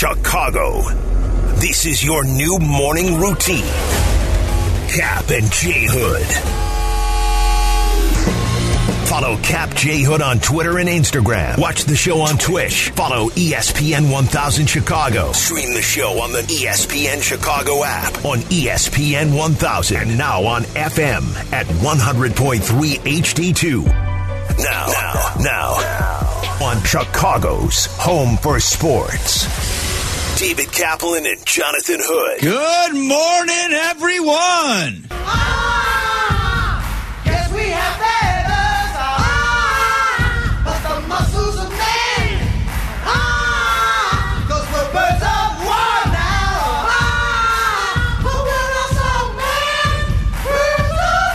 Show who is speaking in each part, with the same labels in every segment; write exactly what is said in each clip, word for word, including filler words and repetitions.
Speaker 1: Chicago. This is your new morning routine. Cap and J Hood. Follow Cap J Hood on Twitter and Instagram. Watch the show on Twitch. Follow E S P N one thousand Chicago. Stream the show on the E S P N Chicago app, on E S P N one thousand, and now on F M at one hundred point three H D two. Now, now, now, on Chicago's home for sports, David Kaplan and Jonathan Hood.
Speaker 2: Good morning, everyone.
Speaker 3: Ah, yes, we have feathers. Ah, but the muscles of men. Ah, cause we're birds of war now. Ah, but we're also men. Birds of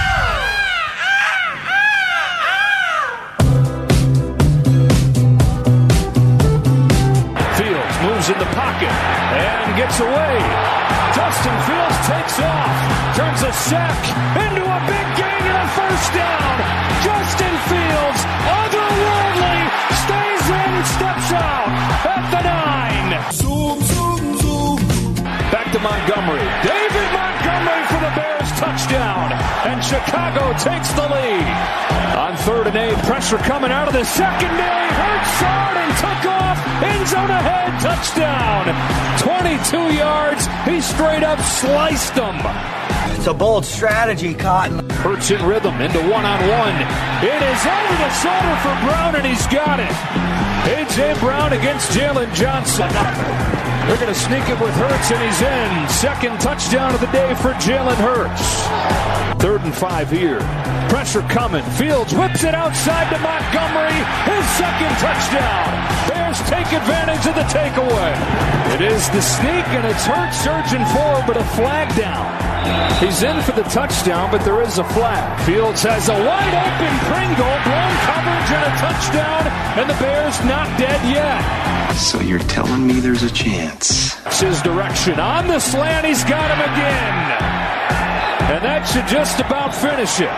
Speaker 4: war. Fields moves in the pocket and gets away. Justin Fields takes off, turns a sack into a big gain and a first down. Justin Fields, otherworldly, stays in, steps out at the nine. Zoom, zoom, zoom. Back to Montgomery. David Montgomery for the Bears touchdown. And Chicago takes the lead. On third and eight, pressure coming out of the secondary. Hurts hard and took off. End zone ahead, touchdown. twenty-two yards. He straight up sliced them.
Speaker 5: It's a bold strategy, Cotton.
Speaker 4: Hurts in rhythm into one-on-one. It is over the shoulder for Brown, and he's got it. A J. Brown against Jalen Johnson. They're going to sneak it with Hurts, and he's in. Second touchdown of the day for Jalen Hurts. Third and five here. Pressure coming. Fields whips it outside to Montgomery. His second touchdown. Bears take advantage of the takeaway. It is the sneak, and it's Hurts surging forward, but a flag down. He's in for the touchdown, but there is a flag. Fields has a wide-open Pringle, blown coverage, and a touchdown, and the Bears not dead yet.
Speaker 6: So you're telling me there's a chance?
Speaker 4: It's his direction. On the slant, he's got him again. And that should just about finish it.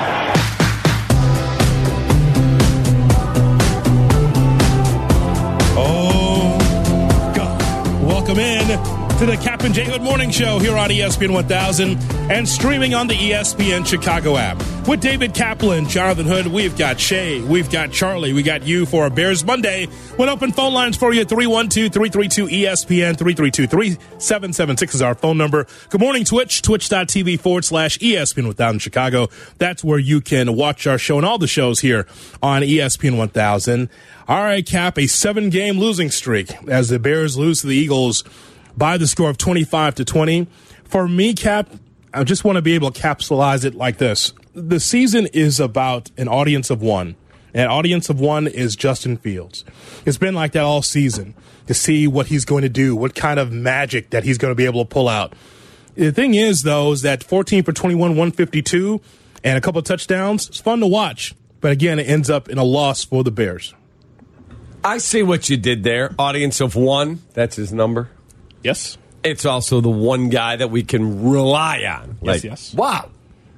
Speaker 7: Oh, God. Welcome in to the Cap and J Hood Morning Show here on E S P N one thousand and streaming on the E S P N Chicago app. With David Kaplan, Jonathan Hood, we've got Shay, we've got Charlie, we got you for a Bears Monday. With open phone lines for you, three one two, three three two, E S P N, three three two, three seven seven six is our phone number. Good morning, Twitch, twitch.tv forward slash ESPN one thousand Chicago. That's where you can watch our show and all the shows here on E S P N one thousand. All right, Cap, a seven-game losing streak as the Bears lose to the Eagles by the score of twenty-five to twenty. For me, Cap, I just want to be able to capsulize it like this. The season is about an audience of one. An audience of one is Justin Fields. It's been like that all season to see what he's going to do, what kind of magic that he's going to be able to pull out. The thing is, though, is that fourteen for twenty-one, one fifty-two, and a couple of touchdowns, it's fun to watch. But again, it ends up in a loss for the Bears.
Speaker 8: I see what you did there. Audience of one, that's his number.
Speaker 7: Yes.
Speaker 8: It's also the one guy that we can rely on.
Speaker 7: Yes,
Speaker 8: like,
Speaker 7: yes.
Speaker 8: Wow.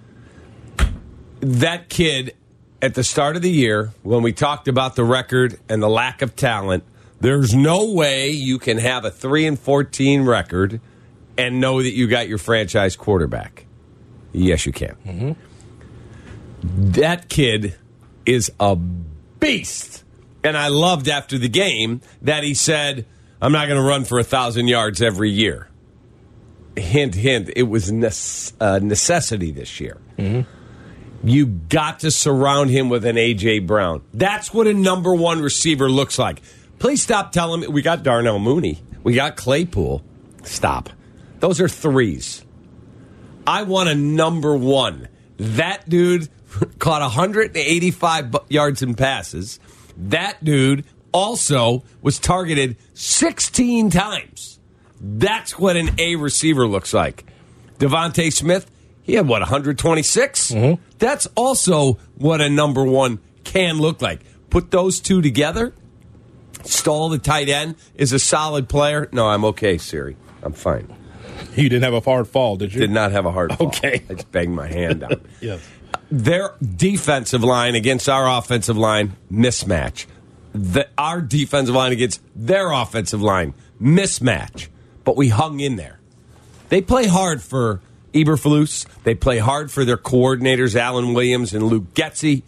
Speaker 8: That kid, at the start of the year, when we talked about the record and the lack of talent, there's no way you can have a three and fourteen record and know that you got your franchise quarterback. Yes, you can.
Speaker 7: Mm-hmm.
Speaker 8: That kid is a beast. And I loved after the game that he said, I'm not going to run for a thousand yards every year. Hint, hint, it was a uh, necessity this year.
Speaker 7: Mm-hmm.
Speaker 8: You got to surround him with an A J. Brown. That's what a number one receiver looks like. Please stop telling me. We got Darnell Mooney. We got Claypool. Stop. Those are threes. I want a number one. That dude caught one hundred eighty-five yards in passes. That dude also was targeted sixteen times. That's what an A receiver looks like. Devontae Smith, he had, what, one hundred twenty-six?
Speaker 7: Mm-hmm.
Speaker 8: That's also what a number one can look like. Put those two together. Stahl, the tight end, is a solid player. No, I'm okay, Siri. I'm fine.
Speaker 7: You didn't have a hard fall, did you?
Speaker 8: Did not have a hard fall.
Speaker 7: Okay.
Speaker 8: I just banged my hand down.
Speaker 7: Yes.
Speaker 8: Their defensive line against our offensive line, mismatch. the, our defensive line against their offensive line. Mismatch. But we hung in there. They play hard for Eberflus. They play hard for their coordinators, Alan Williams and Luke Getsy.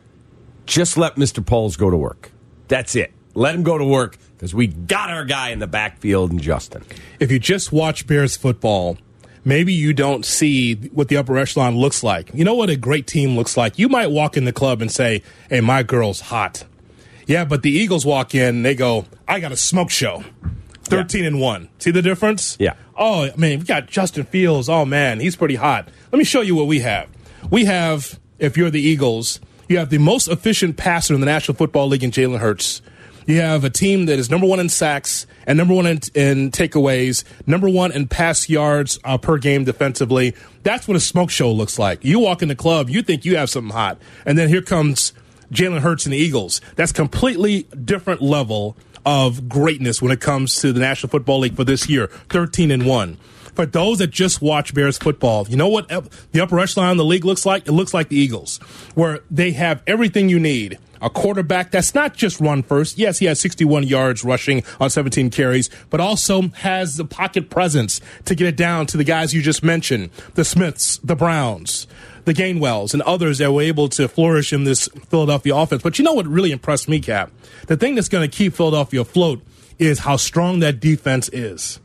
Speaker 8: Just let Mister Poles go to work. That's it. Let him go to work because we got our guy in the backfield in Justin.
Speaker 7: If you just watch Bears football, maybe you don't see what the upper echelon looks like. You know what a great team looks like? You might walk in the club and say, hey, my girl's hot. Yeah, but the Eagles walk in and they go, I got a smoke show. thirteen and one. See the difference?
Speaker 8: Yeah.
Speaker 7: Oh, man, we got Justin Fields. Oh, man, he's pretty hot. Let me show you what we have. We have, if you're the Eagles, you have the most efficient passer in the National Football League in Jalen Hurts. You have a team that is number one in sacks and number one in, in takeaways, number one in pass yards uh, per game defensively. That's what a smoke show looks like. You walk in the club, you think you have something hot, and then here comes Jalen Hurts and the Eagles. That's completely different level of greatness when it comes to the National Football League for this year, thirteen and one. For those that just watch Bears football, you know what the upper echelon of the league looks like? It looks like the Eagles, where they have everything you need. A quarterback that's not just run first. Yes, he has sixty-one yards rushing on seventeen carries, but also has the pocket presence to get it down to the guys you just mentioned, the Smiths, the Browns, the Gainwells, and others that were able to flourish in this Philadelphia offense. But you know what really impressed me, Cap? The thing that's going to keep Philadelphia afloat is how strong that defense is.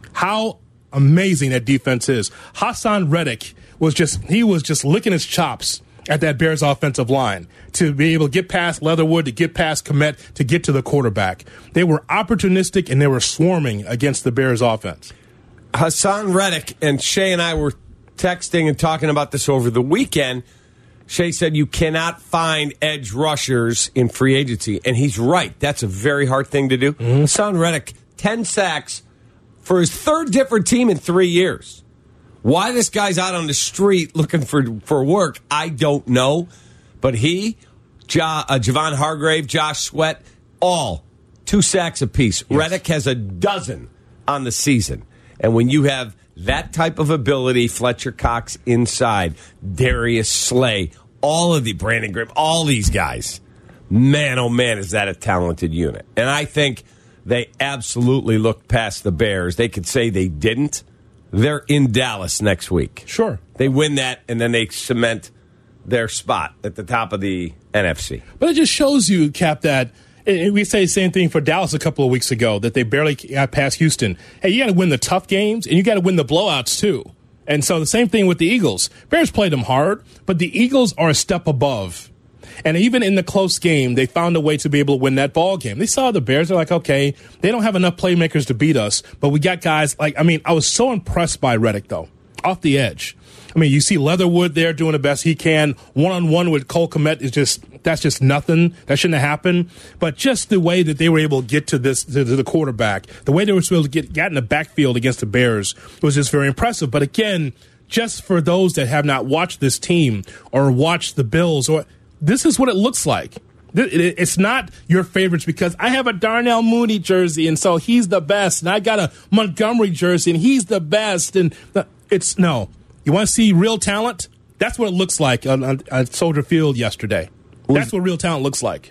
Speaker 7: How amazing that defense is. Hassan Reddick was just, he was just licking his chops at that Bears offensive line to be able to get past Leatherwood, to get past Kmet, to get to the quarterback. They were opportunistic and they were swarming against the Bears offense.
Speaker 8: Hassan Reddick, and Shay and I were texting and talking about this over the weekend. Shay said you cannot find edge rushers in free agency, and he's right. That's a very hard thing to do. Mm-hmm. Hassan Reddick, ten sacks for his third different team in three years. Why this guy's out on the street looking for, for work, I don't know. But he, ja, uh, Javon Hargrave, Josh Sweat, all two sacks apiece. Yes. Reddick has a dozen on the season. And when you have that type of ability, Fletcher Cox inside, Darius Slay, all of the Brandon Graham, all these guys, man, oh man, is that a talented unit. And I think they absolutely looked past the Bears. They could say they didn't. They're in Dallas next week.
Speaker 7: Sure.
Speaker 8: They win that, and then they cement their spot at the top of the N F C.
Speaker 7: But it just shows you, Cap, that and we say the same thing for Dallas a couple of weeks ago, that they barely got past Houston. Hey, you got to win the tough games, and you got to win the blowouts, too. And so the same thing with the Eagles. Bears played them hard, but the Eagles are a step above. And even in the close game, they found a way to be able to win that ball game. They saw the Bears. They're like, okay, they don't have enough playmakers to beat us, but we got guys like, I mean, I was so impressed by Reddick, though, off the edge. I mean, you see Leatherwood there doing the best he can. One-on-one with Cole Kmet is just, that's just nothing. That shouldn't have happened. But just the way that they were able to get to this, to the quarterback, the way they were able to get, get in the backfield against the Bears was just very impressive. But again, just for those that have not watched this team or watched the Bills, or this is what it looks like. It's not your favorites because I have a Darnell Mooney jersey, and so he's the best. And I got a Montgomery jersey, and he's the best. And it's no. You want to see real talent? That's what it looks like on, on, on Soldier Field yesterday. That's what real talent looks like.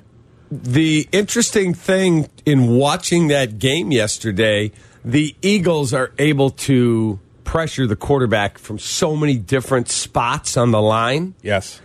Speaker 8: The interesting thing in watching that game yesterday, the Eagles are able to pressure the quarterback from so many different spots on the line.
Speaker 7: Yes.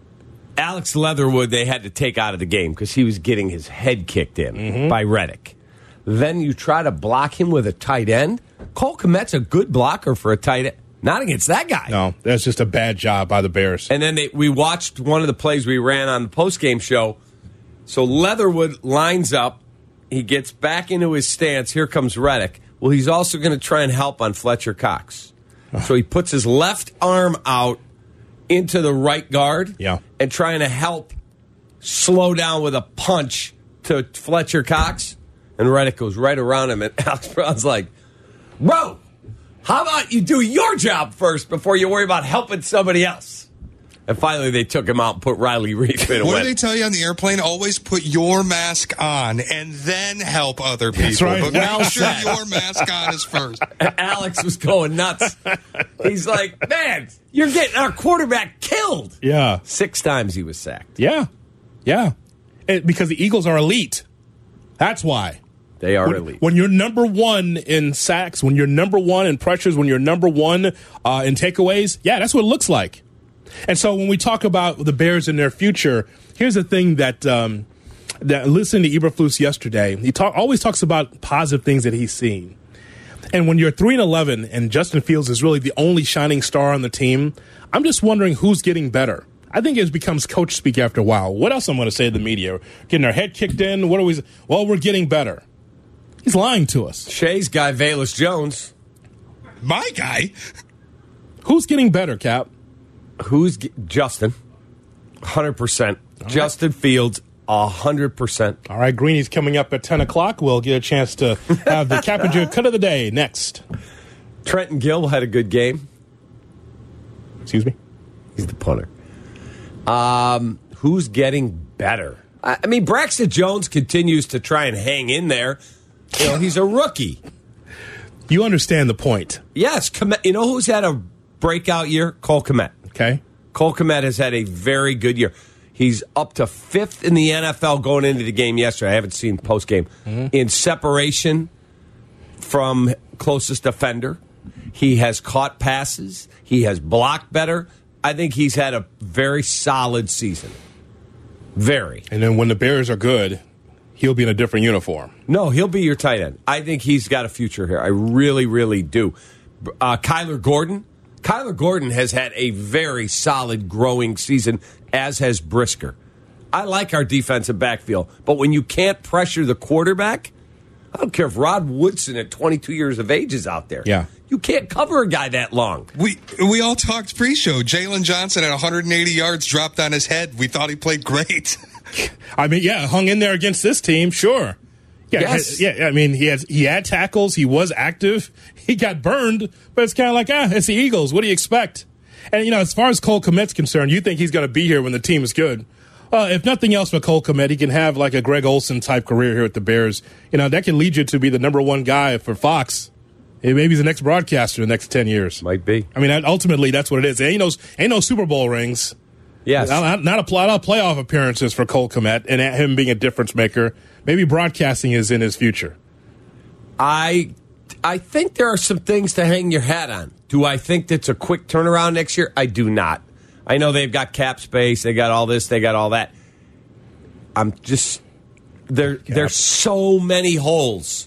Speaker 8: Alex Leatherwood, they had to take out of the game because he was getting his head kicked in mm-hmm. by Reddick. Then you try to block him with a tight end. Cole Kmet's a good blocker for a tight end. Not against that guy.
Speaker 7: No, that's just a bad job by the Bears.
Speaker 8: And then they, we watched one of the plays we ran on the postgame show. So Leatherwood lines up. He gets back into his stance. Here comes Reddick. Well, he's also going to try and help on Fletcher Cox. So he puts his left arm out into the right guard
Speaker 7: yeah.
Speaker 8: and trying to help slow down with a punch to Fletcher Cox. And Reddick goes right around him. And Alex Brown's like, bro, how about you do your job first before you worry about helping somebody else? And finally, they took him out and put Riley Reef in.
Speaker 9: What do they tell you on the airplane? Always put your mask on and then help other people.
Speaker 7: That's right.
Speaker 9: But
Speaker 8: well
Speaker 9: make sure
Speaker 8: said.
Speaker 9: your mask on is first.
Speaker 8: Alex was going nuts. He's like, man, you're getting our quarterback killed.
Speaker 7: Yeah.
Speaker 8: Six times he was sacked.
Speaker 7: Yeah. Yeah. It, because the Eagles are elite. That's why.
Speaker 8: They are
Speaker 7: when,
Speaker 8: elite.
Speaker 7: When you're number one in sacks, when you're number one in pressures, when you're number one uh, in takeaways, yeah, that's what it looks like. And so when we talk about the Bears and their future, here's the thing that um, that listening to Eberflus yesterday, he talk, always talks about positive things that he's seen. And when you're three and eleven and Justin Fields is really the only shining star on the team, I'm just wondering who's getting better. I think it becomes coach speak after a while. What else I'm going to say to the media? Getting our head kicked in? What are we? Well, we're getting better. He's lying to us.
Speaker 8: Shay's guy, Velus Jones.
Speaker 9: My guy?
Speaker 7: Who's getting better, Cap?
Speaker 8: Who's ge- Justin? one hundred percent. All Justin right. Fields, one hundred percent.
Speaker 7: All right, Greeny's coming up at ten o'clock. We'll get a chance to have the Cap and Joe cut of the day next.
Speaker 8: Trenton Gill had a good game.
Speaker 7: Excuse me?
Speaker 8: He's the punter. Um, who's getting better? I, I mean, Braxton Jones continues to try and hang in there. You know, he's a rookie.
Speaker 7: You understand the point.
Speaker 8: Yes. Komet, you know who's had a breakout year? Cole Kmet.
Speaker 7: Okay.
Speaker 8: Cole Kmet has had a very good year. He's up to fifth in the N F L going into the game yesterday. I haven't seen post-game. Mm-hmm. In separation from closest defender. He has caught passes. He has blocked better. I think he's had a very solid season. Very.
Speaker 7: And then when the Bears are good, he'll be in a different uniform.
Speaker 8: No, he'll be your tight end. I think he's got a future here. I really, really do. Uh, Kyler Gordon. Kyler Gordon has had a very solid growing season, as has Brisker. I like our defensive backfield, but when you can't pressure the quarterback, I don't care if Rod Woodson at twenty-two years of age is out there.
Speaker 7: Yeah.
Speaker 8: You can't cover a guy that long.
Speaker 9: We we all talked pre-show. Jalen Johnson at one hundred eighty yards dropped on his head. We thought he played great.
Speaker 7: I mean, yeah, hung in there against this team, sure. Yeah,
Speaker 8: yes.
Speaker 7: yeah. I mean, he has he had tackles. He was active. He got burned, but it's kind of like, ah, it's the Eagles. What do you expect? And, you know, as far as Cole Kmet's concerned, you think he's going to be here when the team is good. Uh, if nothing else for Cole Kmet, he can have like a Greg Olsen-type career here at the Bears. You know, that can lead you to be the number one guy for Fox. Maybe he's the next broadcaster in the next ten years.
Speaker 8: Might be.
Speaker 7: I mean, ultimately, that's what it is. Ain't no, ain't no Super Bowl rings.
Speaker 8: Yes.
Speaker 7: Not, not, a, not a playoff appearances for Cole Kmet and him being a difference maker. Maybe broadcasting is in his future.
Speaker 8: I I think there are some things to hang your hat on. Do I think that's a quick turnaround next year? I do not. I know they've got cap space. They got all this. They got all that. I'm just there. Cap. There's so many holes,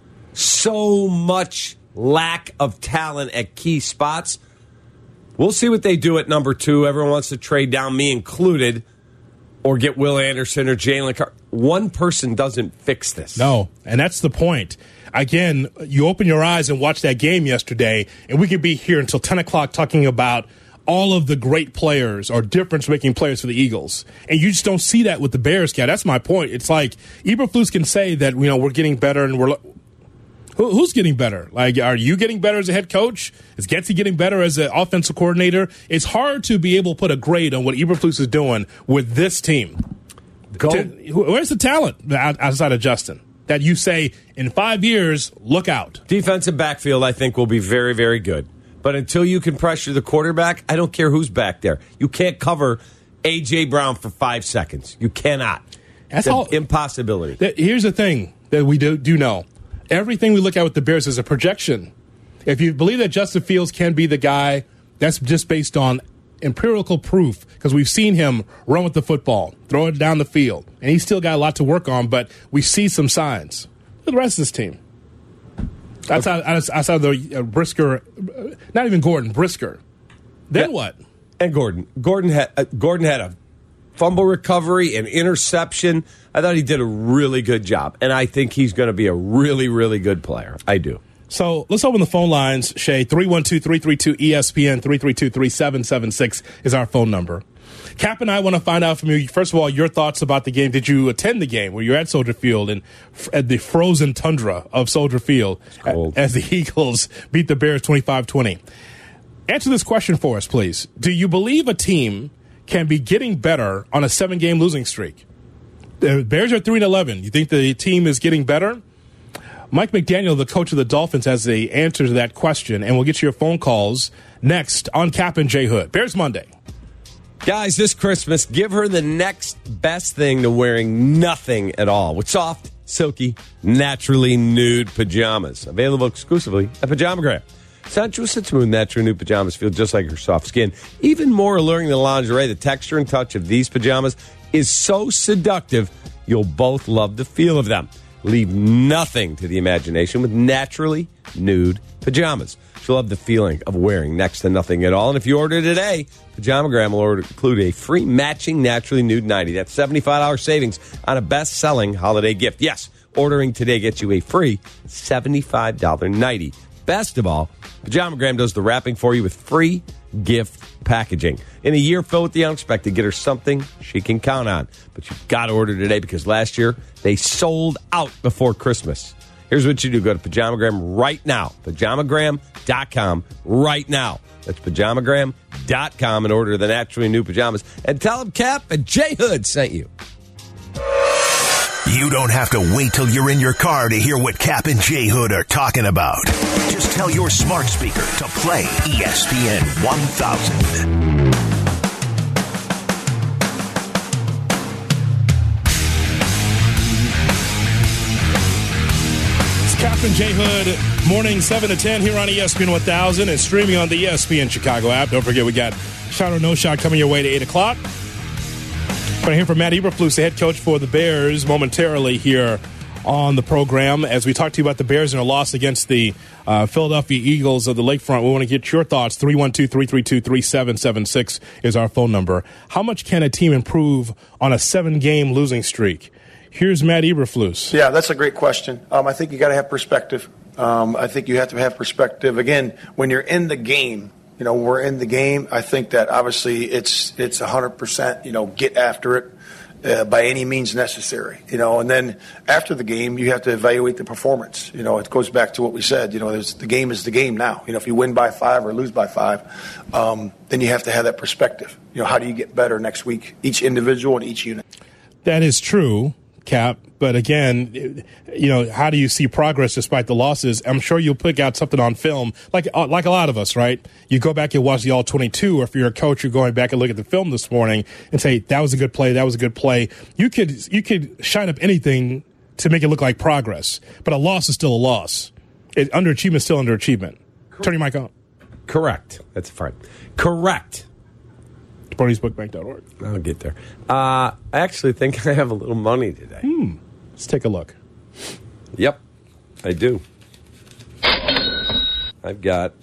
Speaker 8: so much lack of talent at key spots. We'll see what they do at number two. Everyone wants to trade down, me included, or get Will Anderson or Jalen Carter. One person doesn't fix this.
Speaker 7: No, and that's the point. Again, you open your eyes and watch that game yesterday, and we could be here until ten o'clock talking about all of the great players or difference-making players for the Eagles. And you just don't see that with the Bears, Cat. That's my point. It's like Eberflus can say that, you know, we're getting better and we're Who, who's getting better? Like, are you getting better as a head coach? Is Getsy getting better as an offensive coordinator? It's hard to be able to put a grade on what Eberflus is doing with this team.
Speaker 8: Go.
Speaker 7: To, where's the talent outside of Justin that you say in five years, look out?
Speaker 8: Defensive backfield, I think, will be very, very good. But until you can pressure the quarterback, I don't care who's back there. You can't cover A J. Brown for five seconds. You cannot.
Speaker 7: That's
Speaker 8: an
Speaker 7: all,
Speaker 8: impossibility.
Speaker 7: That, here's the thing that we do, do know. Everything we look at with the Bears is a projection. If you believe that Justin Fields can be the guy, that's just based on empirical proof because we've seen him run with the football, throw it down the field, and he's still got a lot to work on, but we see some signs. Look at the rest of this team. Outside, outside of the uh, Brisker, uh, not even Gordon, Brisker. Then yeah. what?
Speaker 8: And Gordon. Gordon had, uh, Gordon had a fumble recovery, an interception. I thought he did a really good job, and I think he's going to be a really, really good player. I do.
Speaker 7: So let's open the phone lines, Shay. three one two, three three two, E S P N, three three two, three seven seven six is our phone number. Cap and I want to find out from you, first of all, your thoughts about the game. Did you attend the game where you're at Soldier Field and f- at the frozen tundra of Soldier Field a- as the Eagles beat the Bears twenty-five twenty? Answer this question for us, please. Do you believe a team can be getting better on a seven-game losing streak? The Bears are three and eleven. You think the team is getting better? Mike McDaniel, the coach of the Dolphins, has the answer to that question, and we'll get you your phone calls next on Cap and J Hood. Bears Monday.
Speaker 8: Guys, this Christmas, give her the next best thing to wearing nothing at all. With soft, silky, naturally nude pajamas. Available exclusively at Pajamagram. Sensuous and smooth, natural nude pajamas feel just like her soft skin. Even more alluring than lingerie, the texture and touch of these pajamas is so seductive, you'll both love the feel of them. Leave nothing to the imagination with naturally nude pajamas. She'll love the feeling of wearing next to nothing at all. And if you order today, Pajamagram will order, include a free matching naturally nude nightie. That's seventy-five dollars savings on a best-selling holiday gift. Yes, ordering today gets you a free seventy-five dollars nightie. Best of all, Pajamagram does the wrapping for you with free gift packaging. In a year filled with the unexpected, get her something she can count on. But you've got to order today because last year they sold out before Christmas. Here's what you do. Go to Pajamagram right now. Pajamagram dot com right now. That's Pajamagram dot com and order the naturally new pajamas. And tell them Cap and J Hood sent you.
Speaker 1: You don't have to wait till you're in your car to hear what Cap and J Hood are talking about. Just tell your smart speaker to play E S P N one thousand.
Speaker 7: Captain J Hood, morning seven to ten here on E S P N one thousand and streaming on the E S P N Chicago app. Don't forget, we got Shot or No Shot coming your way to eight o'clock. Going to hear from Matt Eberflus, the head coach for the Bears, momentarily here on the program. As we talk to you about the Bears and their loss against the uh, Philadelphia Eagles of the Lakefront, we want to get your thoughts. three one two, three three two, three seven seven six is our phone number. How much can a team improve on a seven-game losing streak? Here's Matt Eberflus.
Speaker 10: Yeah, that's a great question. Um, I think you got to have perspective. Um, I think you have to have perspective. Again, when you're in the game, you know, we're in the game. I think that obviously it's it's one hundred percent, you know, get after it uh, by any means necessary, you know. And then after the game, you have to evaluate the performance. You know, it goes back to what we said. You know, there's, the game is the game now. You know, if you win by five or lose by five, um, then you have to have that perspective. You know, how do you get better next week, each individual and each unit?
Speaker 7: That is true, Cap. But again, you know, how do you see progress despite the losses? I'm sure you'll pick out something on film, like like a lot of us, right? You go back and watch the all twenty-two, or if you're a coach, you're going back and look at the film this morning and say, that was a good play, that was a good play. You could you could shine up anything to make it look like progress, but a loss is still a loss. It, underachievement is still underachievement. Correct. Turn your mic on.
Speaker 8: Correct. That's fine. Correct.
Speaker 7: Bernie's Book Bank dot org.
Speaker 8: I'll get there. Uh, I actually think I have a little money today.
Speaker 7: Hmm. Let's take a look.
Speaker 8: Yep, I do. I've got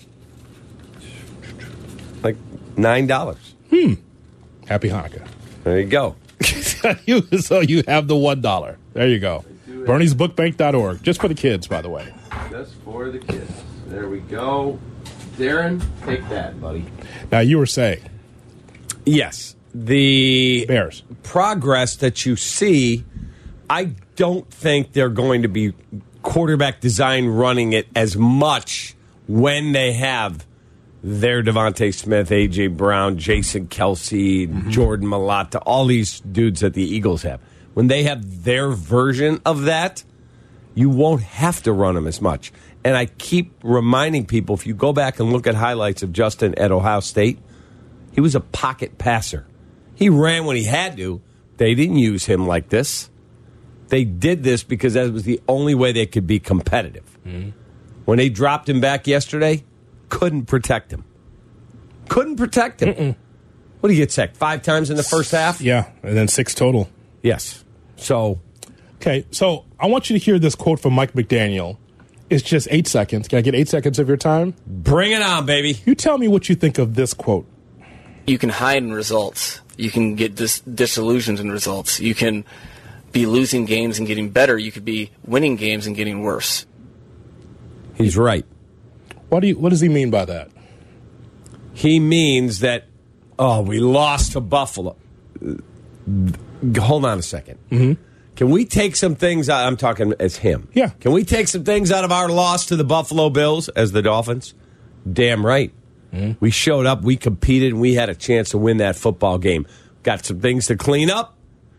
Speaker 8: like nine dollars.
Speaker 7: Hmm. Happy Hanukkah.
Speaker 8: There you go.
Speaker 7: So you have the one dollar. There you go. Bernie's Book Bank dot org. Just for the kids, by the way.
Speaker 8: Just for the kids. There we go. Darren, take that, buddy.
Speaker 7: Now, you were saying.
Speaker 8: Yes. The
Speaker 7: Bears.
Speaker 8: Progress that you see, I don't think they're going to be quarterback design running it as much when they have their Devontae Smith, A J. Brown, Jason Kelsey, mm-hmm. Jordan Mailata, all these dudes that the Eagles have. When they have their version of that, you won't have to run them as much. And I keep reminding people, if you go back and look at highlights of Justin at Ohio State, he was a pocket passer. He ran when he had to. They didn't use him like this. They did this because that was the only way they could be competitive. Mm-hmm. When they dropped him back yesterday, couldn't protect him. Couldn't protect him. Mm-mm. What did he get sacked? Five times in the first half?
Speaker 7: Yeah, and then six total.
Speaker 8: Yes. So.
Speaker 7: Okay, so I want you to hear this quote from Mike McDaniel. It's just eight seconds. Can I get eight seconds of your time?
Speaker 8: Bring it on, baby.
Speaker 7: You tell me what you think of this quote.
Speaker 11: You can hide in results. You can get dis- disillusioned in results. You can be losing games and getting better. You could be winning games and getting worse.
Speaker 8: He's right.
Speaker 7: What do you? What does he mean by that?
Speaker 8: He means that, oh, we lost to Buffalo. Hold on a second.
Speaker 7: Mm-hmm.
Speaker 8: Can we take some things out? I'm talking as him.
Speaker 7: Yeah.
Speaker 8: Can we take some things out of our loss to the Buffalo Bills as the Dolphins? Damn right. Mm-hmm. We showed up, we competed, and we had a chance to win that football game. Got some things to clean up.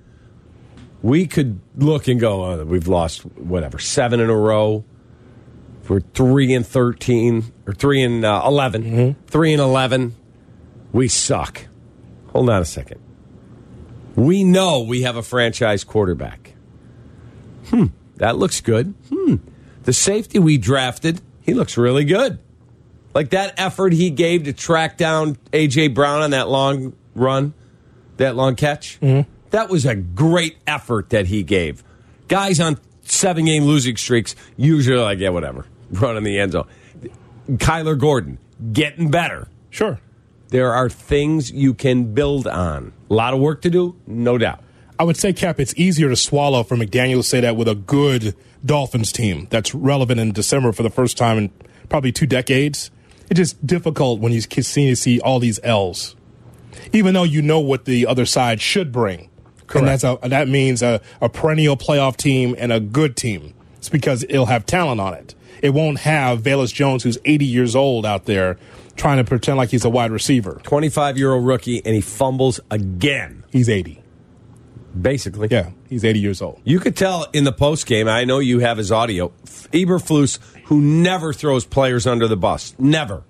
Speaker 8: We could look and go, oh, we've lost, whatever, seven in a row. We're three and thirteen, or three and uh, eleven.
Speaker 7: Mm-hmm.
Speaker 8: Three and eleven. We suck. Hold on a second. We know we have a franchise quarterback. Hmm. That looks good. Hmm. The safety we drafted, he looks really good. Like that effort he gave to track down A J. Brown on that long run, that long catch. Mm-hmm. That was a great effort that he gave. Guys on seven-game losing streaks usually are like, yeah, whatever, run in the end zone. Kyler Gordon, getting better.
Speaker 7: Sure.
Speaker 8: There are things you can build on. A lot of work to do, no doubt.
Speaker 7: I would say, Cap, it's easier to swallow for McDaniel to say that with a good Dolphins team that's relevant in December for the first time in probably two decades. It's just difficult when you continue to see all these L's, even though you know what the other side should bring. Correct. And that's a, that means a, a perennial playoff team and a good team. It's because it'll have talent on it. It won't have Velus Jones, who's eighty years old, out there trying to pretend like he's a wide receiver.
Speaker 8: twenty-five-year-old rookie, and he fumbles again.
Speaker 7: He's eighty.
Speaker 8: Basically.
Speaker 7: Yeah, he's eighty years old.
Speaker 8: You could tell in the postgame, I know you have his audio, Eberflus, who never throws players under the bus. Never.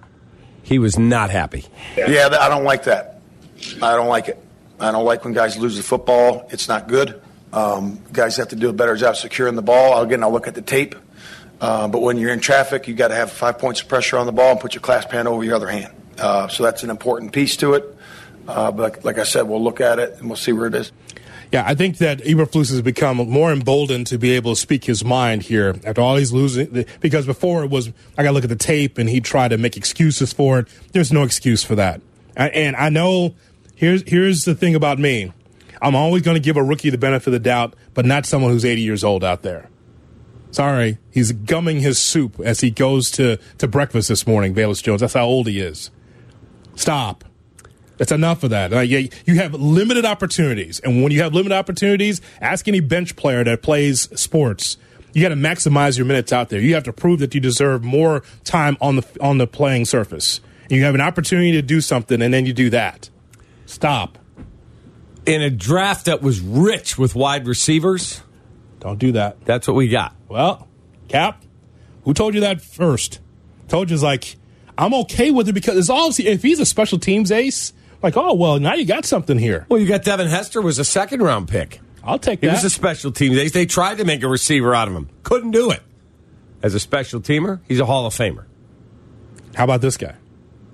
Speaker 8: He was not happy.
Speaker 10: Yeah, I don't like that. I don't like it. I don't like when guys lose the football. It's not good. Um, guys have to do a better job securing the ball. Again, I'll look at the tape. Uh, but when you're in traffic, you got to have five points of pressure on the ball and put your clasp hand over your other hand. Uh, so that's an important piece to it. Uh, but like, like I said, we'll look at it and we'll see where it is.
Speaker 7: Yeah, I think that Eberflus has become more emboldened to be able to speak his mind here after all he's losing. Because before it was, I got to look at the tape and he tried to make excuses for it. There's no excuse for that. And I know, here's here's the thing about me. I'm always going to give a rookie the benefit of the doubt, but not someone who's eighty years old out there. Sorry, he's gumming his soup as he goes to, to breakfast this morning, Velus Jones. That's how old he is. Stop. That's enough of that. Like, you have limited opportunities, and when you have limited opportunities, ask any bench player that plays sports. You got to maximize your minutes out there. You have to prove that you deserve more time on the on the playing surface. And you have an opportunity to do something, and then you do that. Stop.
Speaker 8: In a draft that was rich with wide receivers,
Speaker 7: don't do that.
Speaker 8: That's what we got.
Speaker 7: Well, Cap, who told you that first? Told you, it's like, I'm okay with it because it's all, if he's a special teams ace, like, oh, well, now you got something here.
Speaker 8: Well, you got Devin Hester was a second round pick.
Speaker 7: I'll take
Speaker 8: he
Speaker 7: that.
Speaker 8: He was a special teams ace. They tried to make a receiver out of him. Couldn't do it. As a special teamer, he's a Hall of Famer.
Speaker 7: How about this guy?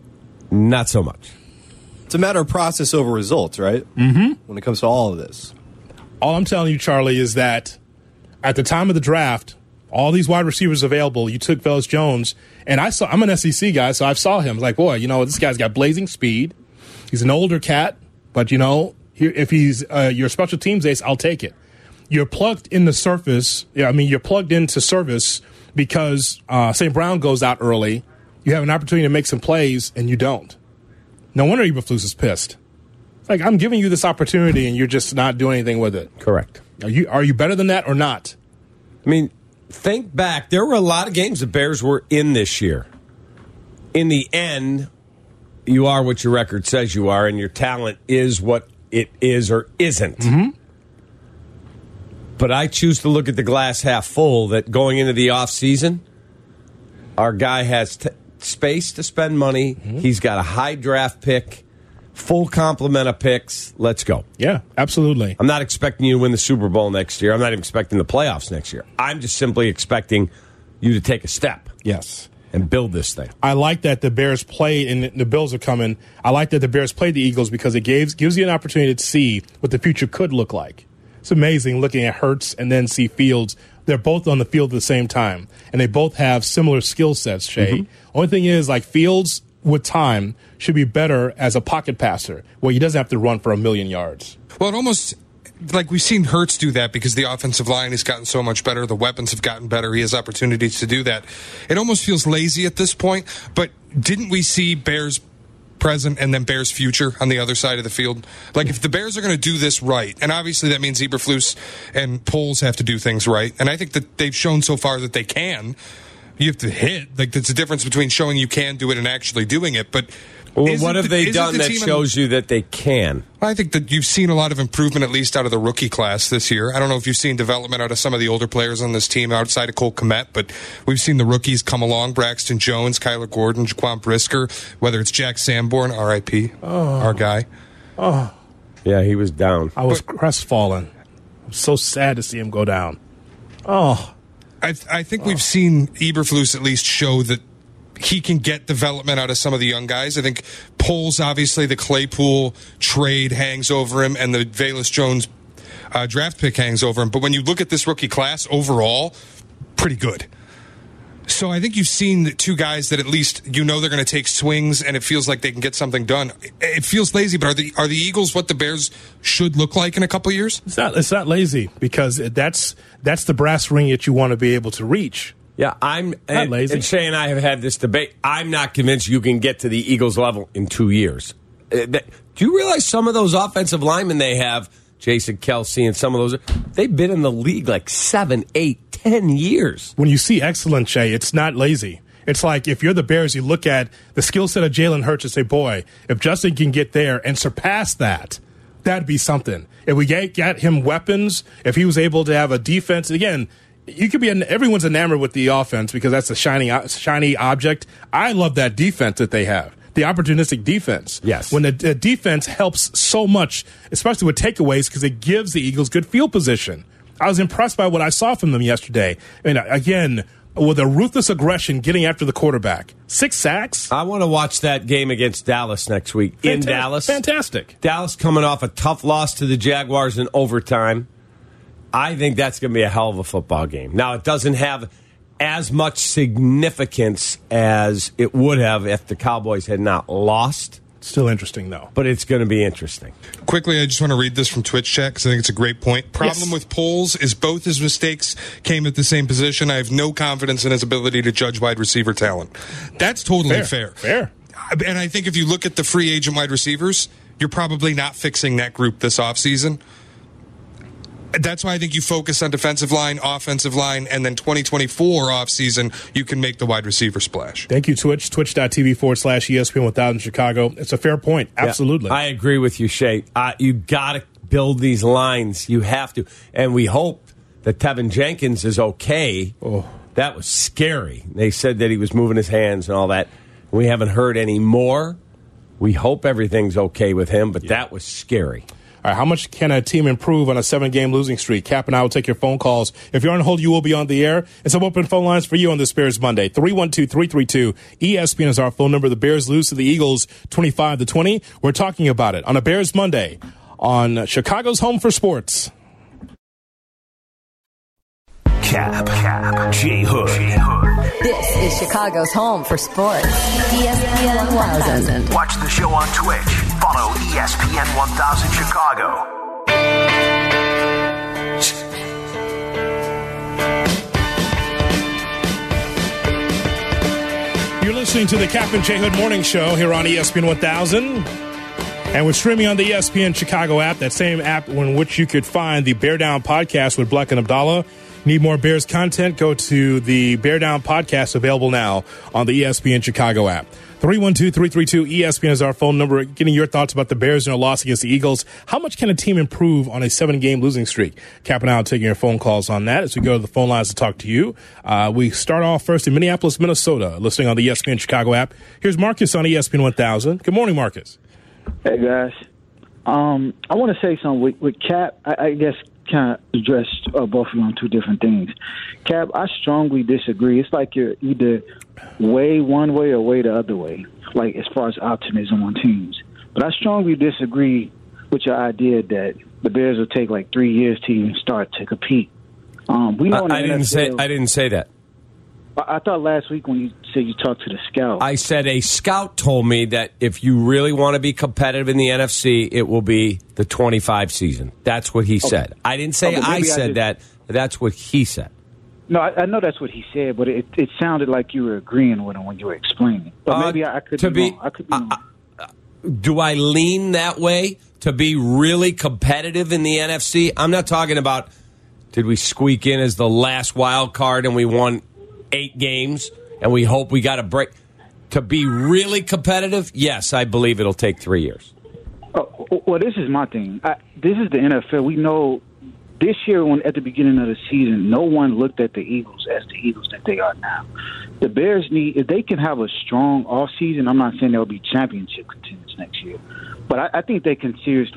Speaker 8: Not so much.
Speaker 12: It's a matter of process over results, right?
Speaker 7: Mm-hmm.
Speaker 12: When it comes to all of this.
Speaker 7: All I'm telling you, Charlie, is that at the time of the draft, all these wide receivers available, you took Velus Jones, and I saw, I'm an S E C guy, so I saw him. I was like, boy, you know, this guy's got blazing speed. He's an older cat, but, you know, if he's uh, your special teams ace, I'll take it. You're plugged in the surface. Yeah, I mean, you're plugged into service because uh, Saint Brown goes out early. You have an opportunity to make some plays, and you don't. No wonder Eberflus is pissed. It's like, I'm giving you this opportunity, and you're just not doing anything with it.
Speaker 8: Correct.
Speaker 7: Are you are you better than that or not?
Speaker 8: I mean, think back. There were a lot of games the Bears were in this year. In the end, you are what your record says you are, and your talent is what it is or isn't.
Speaker 7: Mm-hmm.
Speaker 8: But I choose to look at the glass half full, that going into the offseason, our guy has t- space to spend money. Mm-hmm. He's got a high draft pick, full complement of picks. Let's go.
Speaker 7: Yeah, absolutely.
Speaker 8: I'm not expecting you to win the Super Bowl next year. I'm not even expecting the playoffs next year. I'm just simply expecting you to take a step.
Speaker 7: Yes.
Speaker 8: And build this thing.
Speaker 7: I like that the Bears played, and the Bills are coming. I like that the Bears played the Eagles because it gives gives you an opportunity to see what the future could look like. It's amazing looking at Hurts and then see Fields. They're both on the field at the same time, and they both have similar skill sets, Shay. Mm-hmm. Only thing is, like, Fields, with time, should be better as a pocket passer, where he doesn't have to run for a million yards.
Speaker 9: Well, it almost... like we've seen Hurts do that because the offensive line has gotten so much better. The weapons have gotten better. He has opportunities to do that. It almost feels lazy at this point, but didn't we see Bears present and then Bears future on the other side of the field? Like, if the Bears are going to do this right, and obviously that means Eberflus and Poles have to do things right, and I think that they've shown so far that they can. You have to hit. Like, there's a difference between showing you can do it and actually doing it, but...
Speaker 8: Well, what have they done
Speaker 9: the
Speaker 8: that shows you that they can?
Speaker 9: I think that you've seen a lot of improvement, at least out of the rookie class this year. I don't know if you've seen development out of some of the older players on this team outside of Cole Kmet, but we've seen the rookies come along. Braxton Jones, Kyler Gordon, Jaquan Brisker, whether it's Jack Sanborn, R I P,
Speaker 7: oh.
Speaker 9: our guy.
Speaker 7: Oh,
Speaker 8: yeah, he was down.
Speaker 7: I was but, crestfallen. I'm so sad to see him go down. Oh.
Speaker 9: I, th- I think oh. we've seen Eberflus at least show that he can get development out of some of the young guys. I think Poles, obviously, the Claypool trade hangs over him, and the Velus Jones uh, draft pick hangs over him. But when you look at this rookie class overall, pretty good. So I think you've seen the two guys that at least you know they're going to take swings, and it feels like they can get something done. It feels lazy, but are the are the Eagles what the Bears should look like in a couple of years?
Speaker 7: It's not. It's not lazy because that's that's the brass ring that you want to be able to reach.
Speaker 8: Yeah, I'm.
Speaker 7: Not
Speaker 8: and,
Speaker 7: lazy.
Speaker 8: and Shay and I have had this debate. I'm not convinced you can get to the Eagles level in two years. Uh, that, do you realize some of those offensive linemen they have? Jason Kelsey and some of those, they've been in the league like seven, eight, ten years.
Speaker 7: When you see excellence, Jay, it's not lazy. It's like if you're the Bears, you look at the skill set of Jalen Hurts and say, boy, if Justin can get there and surpass that, that'd be something. If we get, get him weapons, if he was able to have a defense, again, you could be, everyone's enamored with the offense because that's a shiny, shiny object. I love that defense that they have. The opportunistic defense.
Speaker 8: Yes.
Speaker 7: When the, the defense helps so much, especially with takeaways, because it gives the Eagles good field position. I was impressed by what I saw from them yesterday. And again, with a ruthless aggression getting after the quarterback. Six sacks.
Speaker 8: I want to watch that game against Dallas next week. Fantastic. In Dallas.
Speaker 7: Fantastic.
Speaker 8: Dallas coming off a tough loss to the Jaguars in overtime. I think that's going to be a hell of a football game. Now, it doesn't have as much significance as it would have if the Cowboys had not lost.
Speaker 7: Still interesting, though.
Speaker 8: But it's going to be interesting.
Speaker 9: Quickly, I just want to read this from Twitch chat because I think it's a great point. Problem
Speaker 7: yes.
Speaker 9: with Poles is both his mistakes came at the same position. I have no confidence in his ability to judge wide receiver talent. That's totally
Speaker 7: fair.
Speaker 9: Fair.
Speaker 7: Fair.
Speaker 9: And I think if you look at the free agent wide receivers, you're probably not fixing that group this offseason. That's why I think you focus on defensive line, offensive line, and then twenty twenty-four offseason, you can make the wide receiver splash.
Speaker 7: Thank you, Twitch. Twitch.tv forward slash ESPN one thousand Chicago. It's a fair point. Absolutely.
Speaker 8: Yeah, I agree with you, Shay. Uh, you got to build these lines. You have to. And we hope that Tevin Jenkins is okay.
Speaker 7: Oh.
Speaker 8: That was scary. They said that he was moving his hands and all that. We haven't heard any more. We hope everything's okay with him, but yeah. that was scary.
Speaker 7: All right, how much can a team improve on a seven-game losing streak? Cap and I will take your phone calls. If you're on hold, you will be on the air. And some open phone lines for you on this Bears Monday. three one two, three three two, E S P N is our phone number. The Bears lose to the Eagles twenty-five to twenty. We're talking about it on a Bears Monday on Chicago's Home for Sports.
Speaker 1: Cap, Cap, J Hood.
Speaker 13: This is Chicago's Home for Sports. E S P N one thousand.
Speaker 1: Watch the show on Twitch. Follow E S P N one thousand Chicago.
Speaker 7: You're listening to the Cap and J Hood Morning Show here on E S P N one thousand. And we're streaming on the E S P N Chicago app, that same app in which you could find the Bear Down podcast with Black and Abdallah. Need more Bears content? Go to the Bear Down podcast, available now on the E S P N Chicago app. three one two, three three two, E S P N is our phone number. Getting your thoughts about the Bears and their loss against the Eagles. How much can a team improve on a seven-game losing streak? Cap and I are taking your phone calls on that as we go to the phone lines to talk to you. Uh, we start off first in Minneapolis, Minnesota, listening on the E S P N Chicago app. Here's Marcus on E S P N one thousand. Good morning, Marcus.
Speaker 14: Hey, guys. Um, I want to say something. With, with Cap, I, I guess kind of address uh, both of you on two different things. Cap, I strongly disagree. It's like you're either way one way or way the other way, like as far as optimism on teams. But I strongly disagree with your idea that the Bears will take like three years to even start to compete. Um, we know
Speaker 8: I, I didn't say I didn't say that.
Speaker 14: I thought last week when you said you talked to the scout.
Speaker 8: I said a scout told me that if you really want to be competitive in the N F C, it will be the twenty-five season. That's what he okay. said. I didn't say okay, I said I that. That's what he said.
Speaker 14: No, I, I know that's what he said, but it, it sounded like you were agreeing with him when you were explaining. But uh, maybe I, I could
Speaker 8: to
Speaker 14: be,
Speaker 8: be
Speaker 14: wrong. I could be wrong.
Speaker 8: Uh, uh, do I lean that way to be really competitive in the N F C? I'm not talking about did we squeak in as the last wild card and we won eight games and we hope we got a break. To be really competitive, yes, I believe it'll take three years.
Speaker 14: Oh, well, this is my thing. I, this is the N F L. We know this year, when at the beginning of the season, no one looked at the Eagles as the Eagles that they are now. The Bears need, if they can have a strong offseason, I'm not saying they'll be championship contenders next year, but I, I think they can seriously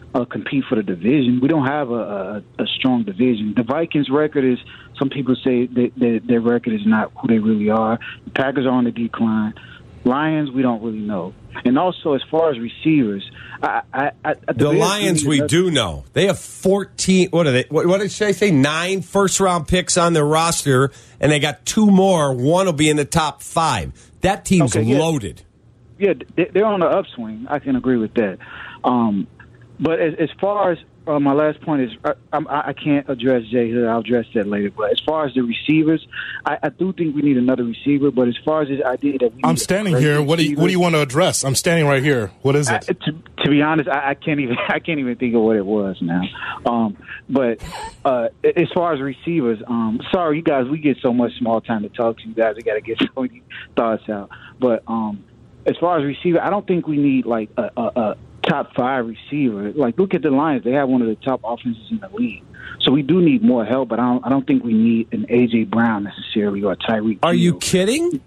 Speaker 14: uh, compete for the division. We don't have a, a, a strong division. The Vikings' record is, some people say that, that their record is not who they really are. The Packers are on the decline. Lions, we don't really know. And also, as far as receivers, I, I, I, the,
Speaker 8: the Lions we do know. They have fourteen. What are they? What, what did I say? Nine first round picks on their roster, and they got two more. One will be in the top five. That team's
Speaker 14: okay, yeah.
Speaker 8: loaded.
Speaker 14: Yeah, they're on the upswing. I can agree with that. Um, but as, as far as uh, my last point is, I, I, I can't address Jay Hood. I'll address that later. But as far as the receivers, I, I do think we need another receiver. But as far as this idea that we
Speaker 7: I'm standing here. What do you What do you want to address? I'm standing right here. What is it?
Speaker 14: I, to, to be honest, I, I can't even I can't even think of what it was now. Um, but uh, as far as receivers, um, sorry, you guys, we get so much small time to talk to you guys. We got to get so many thoughts out. But um, as far as receiver, I don't think we need like a, a, a top five receiver. Like, look at the Lions; they have one of the top offenses in the league. So we do need more help, but I don't. I don't think we need an A J Brown necessarily or Tyreek.
Speaker 8: Are you kidding?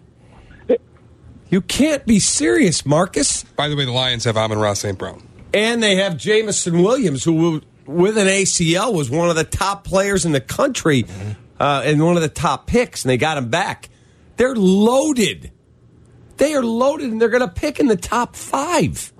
Speaker 8: You can't be serious, Marcus.
Speaker 9: By the way, the Lions have Amon-Ra Saint Brown,
Speaker 8: and they have Jameson Williams, who with an A C L was one of the top players in the country mm-hmm. uh, and one of the top picks, and they got him back. They're loaded. They are loaded, and they're going to pick in the top five.